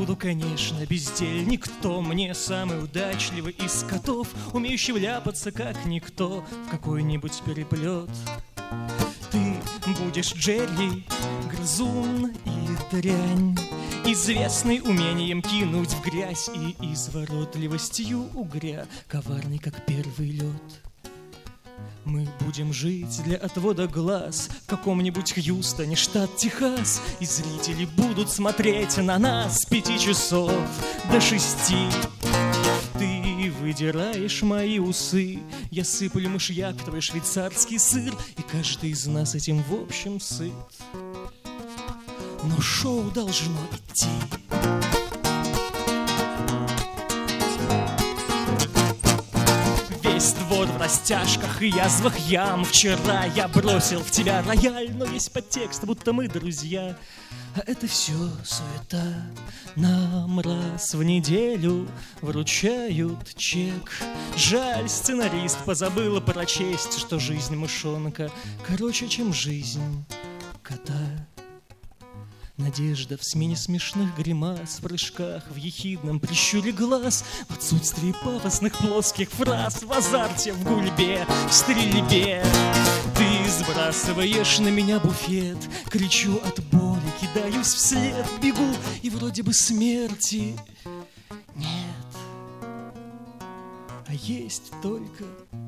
буду, конечно, бездельник, кто мне самый удачливый из котов, умеющий вляпаться, как никто, в какой-нибудь переплет. Ты будешь Джерри, грызун и дрянь, известный умением кинуть в грязь и изворотливостью угря, коварный, как первый лед. Мы будем жить для отвода глаз в каком-нибудь Хьюстоне, штат Техас, и зрители будут смотреть на нас с 5 часов до 6. Ты выдираешь мои усы, я сыплю мышьяк в твой швейцарский сыр, и каждый из нас этим в общем сыт. Но шоу должно идти. Весь двор в растяжках и язвах ям. Вчера я бросил в тебя рояль, но весь подтекст, будто мы друзья. А это все суета. Нам раз в неделю вручают чек. Жаль, сценарист позабыл прочесть, что жизнь мышонка короче, чем жизнь кота. Надежда в смене смешных гримас, в прыжках, в ехидном прищуре глаз, в отсутствии пафосных плоских фраз, в азарте, в гульбе, в стрельбе. Ты сбрасываешь на меня буфет, кричу от боли, кидаюсь вслед, бегу, и вроде бы смерти нет, а есть только